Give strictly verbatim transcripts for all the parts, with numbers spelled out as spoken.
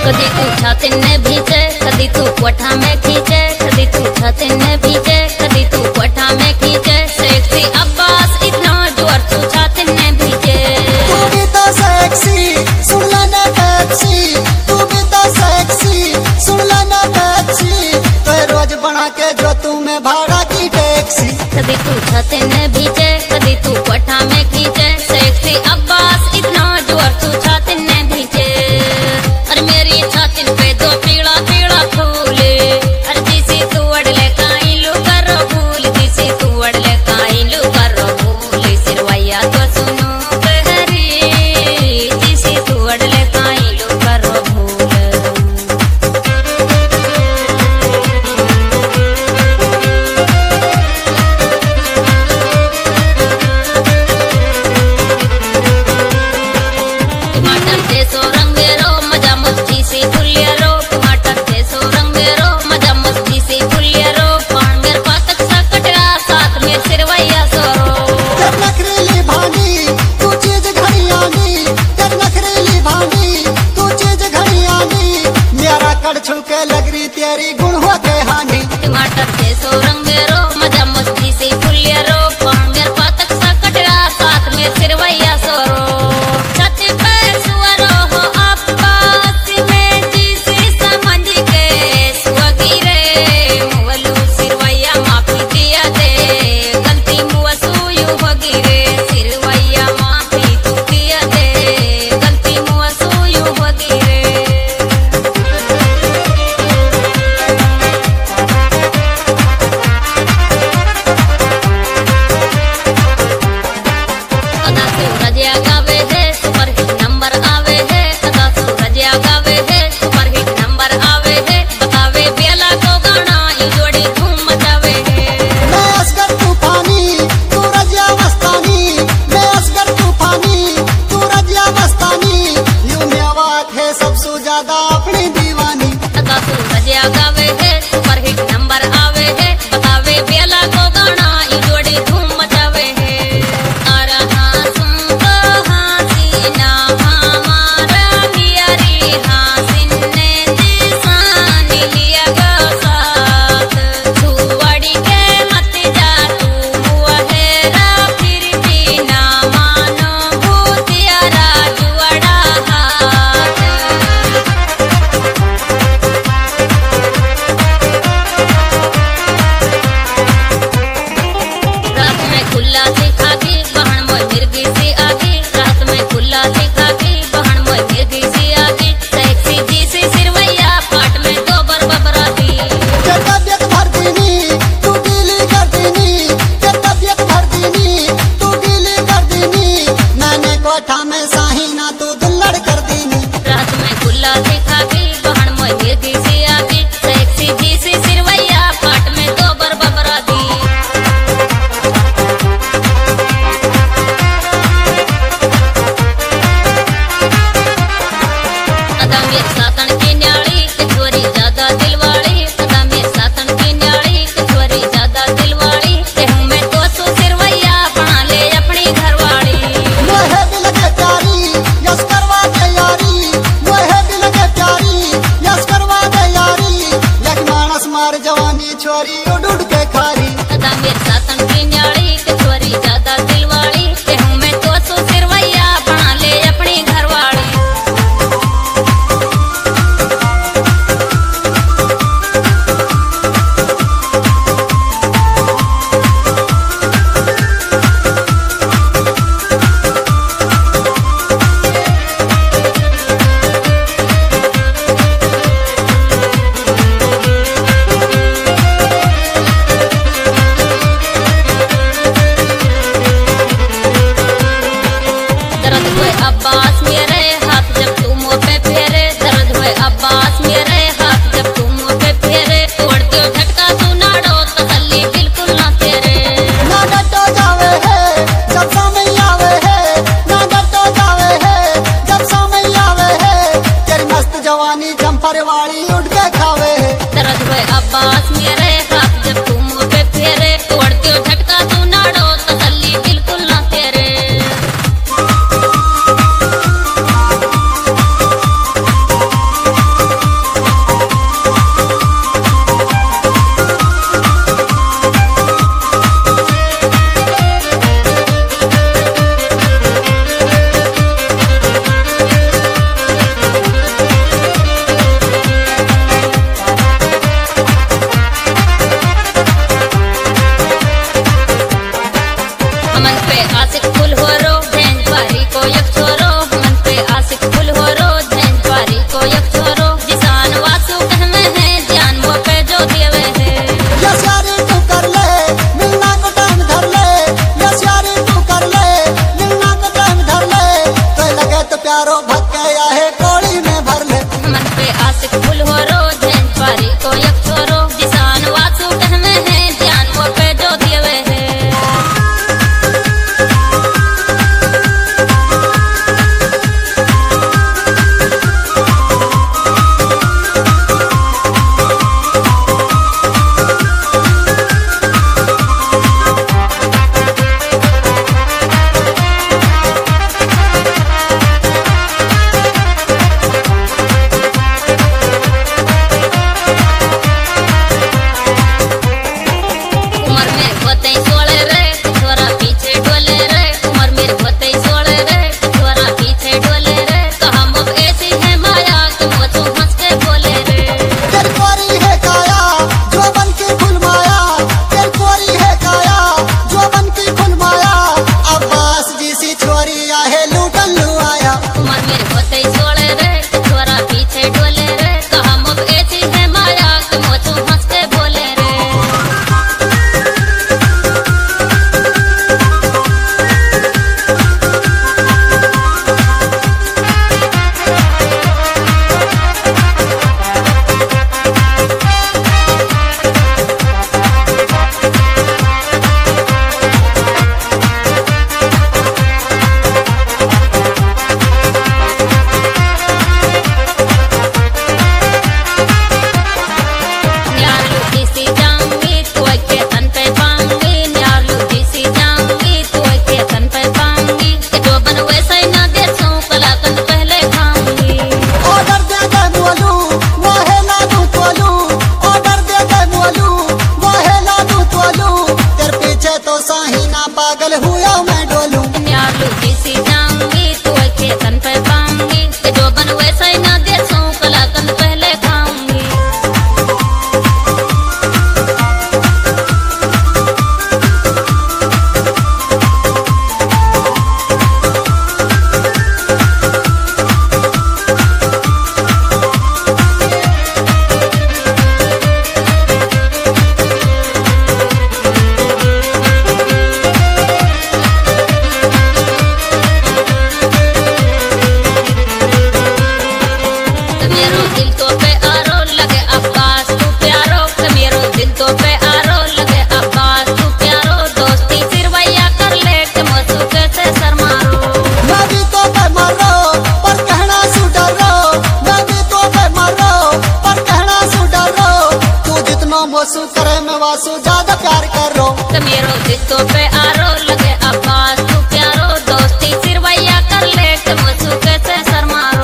कदी तू छातिन में भींचे, कदी तू कोठा में खींचे, कदी तू छातिन में भींचे, कदी तू कोठा में खींचे। सेक्सी अब्बास इतना जोर तू छातिन में भींचे। तू भी तो सेक्सी सुन लेना टैक्सी, तू भी तो सेक्सी सुन लेना टैक्सी, तो रोज बना के जो तू में भाड़ा की टैक्सी। कदी तू छातिन में भींचे, कदी तू कोठा में खींचे। सेक्सी अब्बास इतना जोर तू छातिन में भींचे। और मेरी छातिन पे दो पीला पीला फूल, और जिसी तू अड़ले काई लू करो भूल, जिसी तू अड़ले काई लू करो भूल। सिरवैया तो सुनो कहरी, जिसी तू अड़ले काई लू करो भूल। टमाटर से सो रंगेरो मजा मस्ती से फुलियरो, टमाटर से सो रंगेरो मजा मस्ती से फुलियरो। पान मेरे पातक सा कटरा साथ में सिरवैया सोरो। तेर नखरेली भानी तू चीज घड़ियानी, तेर नखरेली भानी तू चीज घड़ियानी, मेरा कड़छू के लग रही तेरी गुण होते हानि। टमाटर से सो रंगेरो मजा मस्ती से फुलियरो, पान मेरे पातक सा कटरा साथ में सिरवैया सोरो। छत पे सुअरो हो अब्बास में जिसे समझ के सुअगी रे, मुवलू सिरवैया माफी दिया दे, गलती मुआ सुयू होगी रे। सिरवैया माफी तू दिया दे, गलती मुआ सुयू होगी रे। अदा सूरजिया गावे है सुपर हिट नंबर आवे है, अदा सूरजिया गावे है सुपर हिट नंबर आवे है। बतावे बेला को गाना यू जोड़ी धूम मचावे है। मैं असगर तूफानी तू रजिया मस्तानी, मैं असगर तूफानी तू रजिया मस्तानी, यूं मेवात है सबसे ज्यादा अपनी दीवानी। अदा सूरजिया गावे है सुपर हिट नंबर आवे है, बतावे बेला को गाना यू जोड़ी धूम मचावे है। अरे हाँ सुन तो हसीना हमारा प्यारी हसीन ने दिसान लिया गो साथ, छुअड़ी के मत जा तू हुआ हेरा, फिर भी ना मानो भूतियारा जुअड़ा हाथ। रात में खुला दिखा के बहन मोय मिर्गी सी आगे, रात में खुला दिखा के बहन मोय मिर्गी सी आगे। सेक्सी जी से सिरवैया पाट में गोबर बबरा दी। के तबियत भर दीनी तू गीली कर दीनी, के तबियत भर दीनी तू गीली कर दीनी, मैंने कोठा में साहिना तू दुल्लड़ कर दीनी। रात में खुला दिखा के बहन मोय मिर्गी सी आगे, सेक्सी जी से सिरवैया पाट में गोबर बबरा दी। अदा मेरे सातन की न्याली किशोरी ज्यादा दिलवाड़ी, अदा मेरे सातन की न्याली किशोरी ज्यादा दिलवाड़ी। ते हूँ मैं तो सो सिरवैया बना ले अपनी घरवाली। मोहे दिल के प्यारी यस करवा दे यारी, मोहे दिल के प्यारी यस करवा दे यारी, एक मानस मार जवानी छोरी उड़ उड़ के खारी। अदा मेरे सातन की न्याली किशोरी ज्यादा दिलवाड़ी। ते हूँ मैं तो सो सिरवैया बना ले अपनी घरवाली। दर्द हुए अब्बास मेरे हाथ जब तू मुँह पे फेरे, दर्द हुए अब्बास मेरे हाथ जब तू मुँह पे फेरे। तोड़ते हो झटका तू नाड़ो तसल्ली बिल्कुल ना तेरे। ना डटो जावे है जब समय आवे है, ना डटो जावे है जब समय आवे है, तेरी मस्त जवानी जम्पर वाली उड़ के खावे है। दर्द हुए अब्बास मेरे हाथ जब तू मुँह पे फेरे। तोड़ते हो झटका तू नाड़ो तसल्ली बिल्कुल ना तेरे। रुपए ना दे सौ कलाकंद पहले खाऊंगी। मेरो दिल तो पे आरो लगे अब्बास तू प्यारो, मेरो दिल तो पे आरो लगे अब्बास तू प्यारो, दोस्ती फिर भैया कर ले के मसू कैसे शर्मारो। मैं भी तो पे मरो पर कहना सु डरो, मैं भी तो पे मरो पर कहना सु डरो, तू जितना मोसू करे मैं वासु ज्यादा प्यार करो। मेरो दिल तो पे आरो लगे अब्बास तू प्यारो, दोस्ती फिर भैया कर ले के मसू कैसे शर्मारो।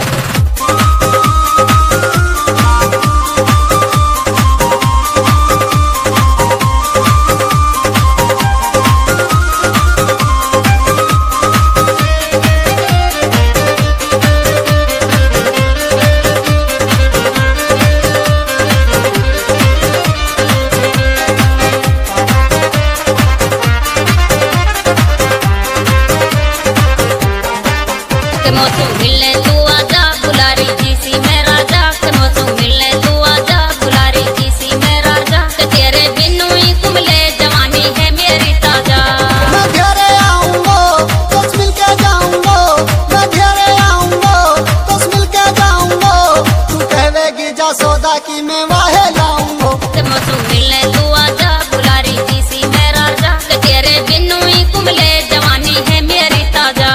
के मौसम मिलने तू आजा बुलारी जीसी में राजा, के मौसम मिलने तू आजा बुलारी जीसी में राजा, के तेरे बिनु ही कुमले जवानी है मेरी ताजा। मैं घेरे आऊंगा तो मिल के जाऊंगा, मैं घेरे आऊंगा तो मिल के जाऊंगा, तू कहेगी जा सौदा की मैं वाहे लाऊंगा। के मौसम मिलने तू आजा बुलारी जीसी में राजा, के तेरे बिनु ही कुमले जवानी है मेरी ताजा।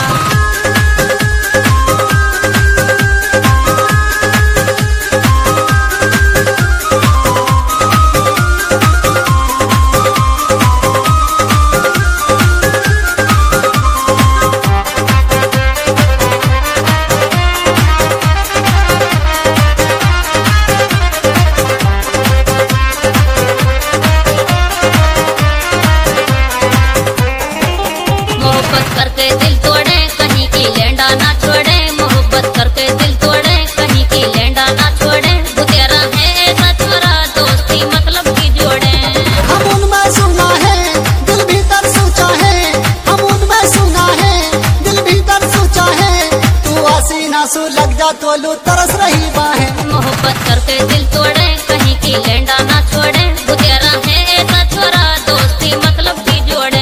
मोहब्बत करके दिल तोड़े कहीं की लेंडा ना छोड़े, मोहब्बत करके दिल तोड़े कहीं की लेंडा ना छोड़े, वो तेरा है ऐसा छोरा दोस्ती मतलब की जोड़े। हम उनमें सुना है दिल भीतर सोचा है, हम उनमें सुना है दिल भीतर सोचा है, तू आसी ना सु लग जा तो लू तरस रही बाहें। मोहब्बत करके दिल तोड़े कहीं की लेंडा ना छोड़े, वो तेरा है ऐसा छोरा दोस्ती मतलब की जोड़े।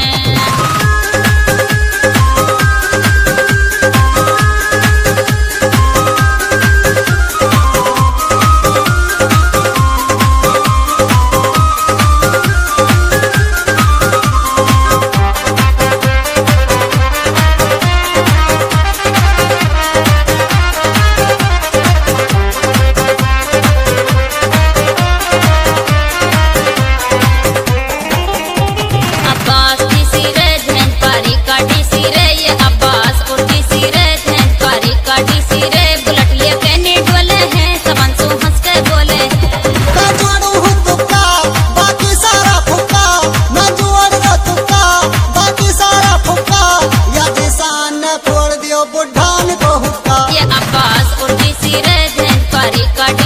अब्बास डीसी रे जैन पारी का डीसी रे, ये अब्बास और डीसी रे जैन पारी का डीसी रे, बुलेट लिए कहने डोले हैं सबन सु हंस के बोले हैं। मैं जोड़ू हूँ तुक्का बाकी सारा फुक्का, मैं जोड़ दो तुक्का बाकी सारा फुक्का, या दिसान ने फोड़ दियो बुढ़ान को हुक्का। ये अब्बास और डीसी रे जैन पारी का